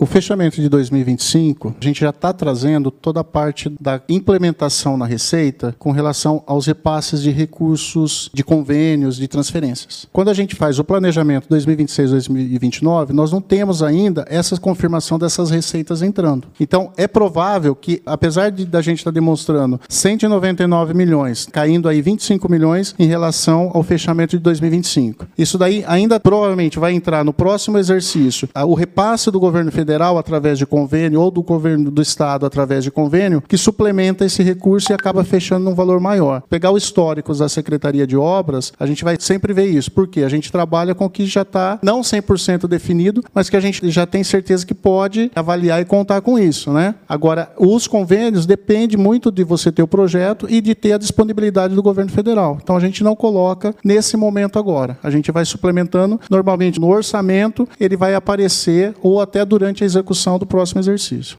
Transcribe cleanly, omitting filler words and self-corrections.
O fechamento de 2025, a gente já está trazendo toda a parte da implementação na Receita com relação aos repasses de recursos, de convênios, de transferências. Quando a gente faz o planejamento 2026-2029, nós não temos ainda essa confirmação dessas receitas entrando. Então, é provável que, apesar da gente estar demonstrando 199 milhões, caindo aí 25 milhões em relação ao fechamento de 2025. Isso daí ainda provavelmente vai entrar no próximo exercício. O repasse do governo federal através de convênio ou do governo do estado através de convênio que suplementa esse recurso e acaba fechando num valor maior. Pegar o histórico da Secretaria de Obras, a gente vai sempre ver isso. Por quê? A gente trabalha com o que já está não 100% definido, mas que a gente já tem certeza que pode avaliar e contar com isso, né? Agora, os convênios depende muito de você ter o projeto e de ter a disponibilidade do governo federal. Então, a gente não coloca nesse momento agora. A gente vai suplementando. Normalmente, no orçamento, ele vai aparecer ou até durante a execução do próximo exercício.